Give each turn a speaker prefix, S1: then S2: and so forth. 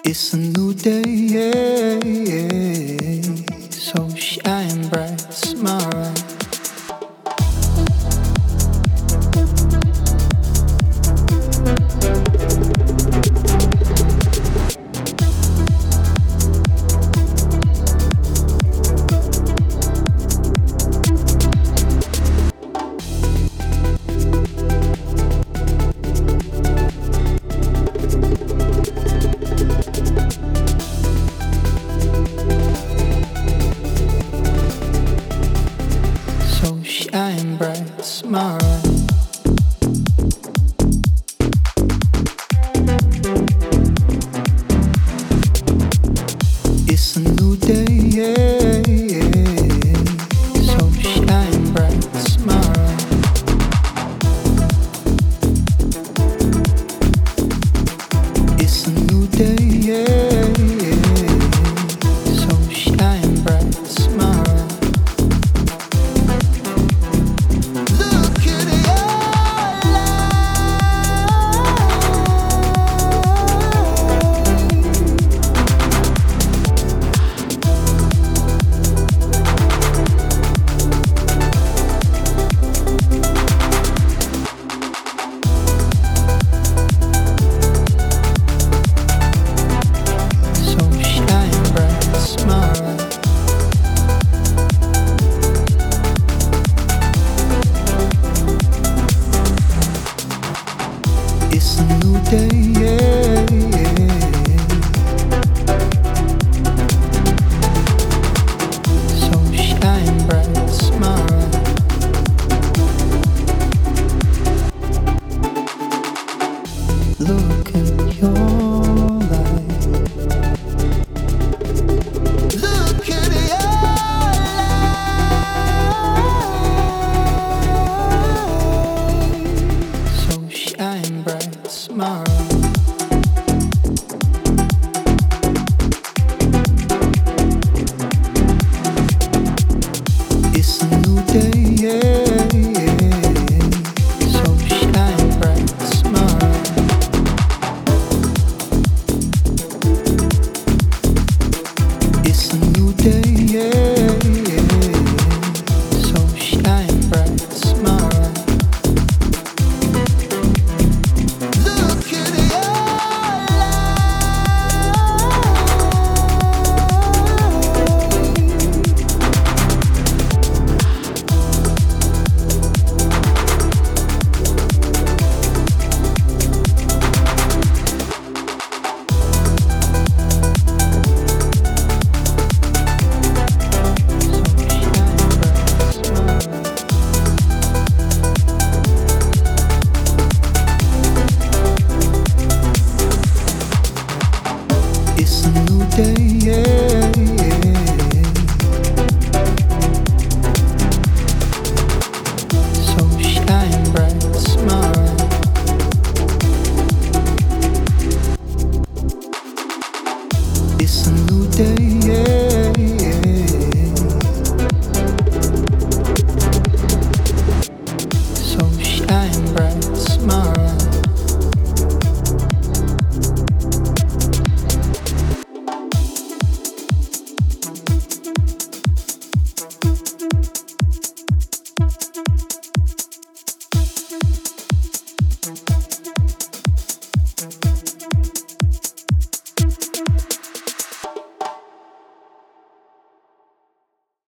S1: It's a new day, yeah, yeah. So shine bright, smile. So shine bright, smile. It's a new day, yeah, yeah. So shine bright, smile. It's a new day, yeah, yeah. So shine bright, smile. Look in your It's a new day, yeah, yeah. So shine bright, smile. Look at your life. Look at your life. So shine bright, smile. It's a new day.